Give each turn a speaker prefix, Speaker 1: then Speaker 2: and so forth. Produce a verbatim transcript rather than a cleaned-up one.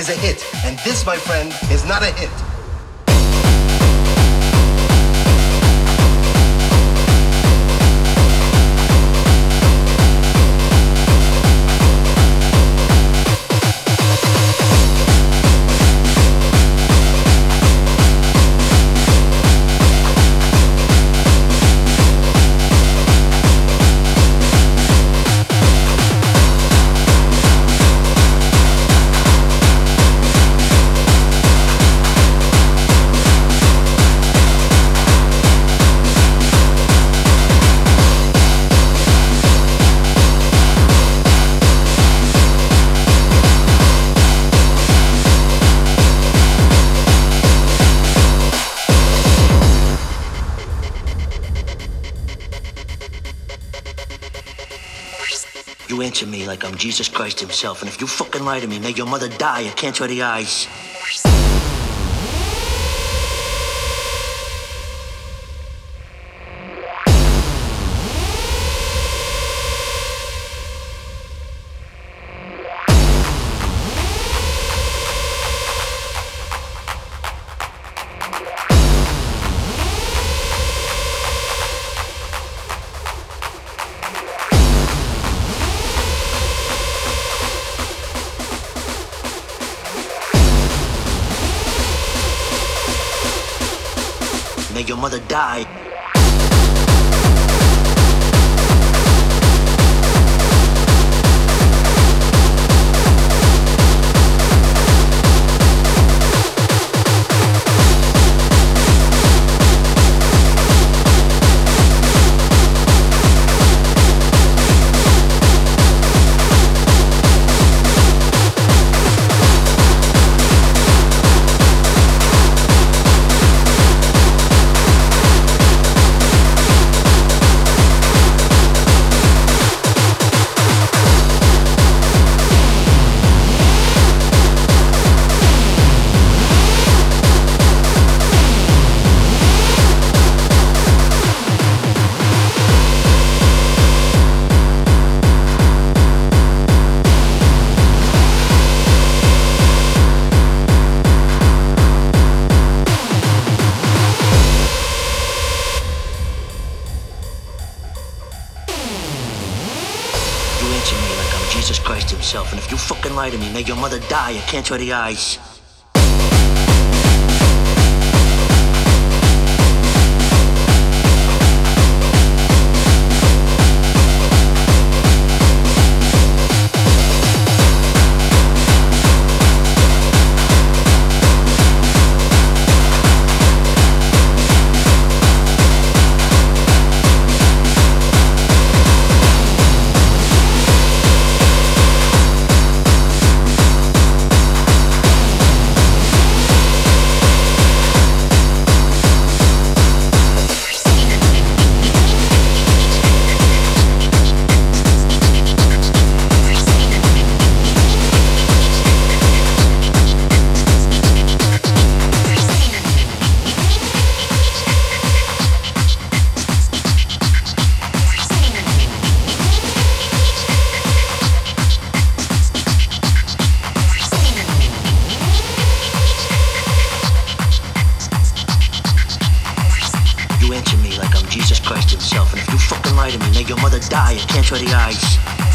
Speaker 1: is a hit. And this, my friend, is not a hit.
Speaker 2: You answer me like I'm Jesus Christ himself, and if you fucking lie to me, may your mother die. I can't try the eyes. May your mother die. Jesus Christ himself, and if you fucking lie to me, may your mother die. I can't try the eyes. You answer me like I'm Jesus Christ himself, and if you fucking lie to me, may your mother die. I can't try the eyes.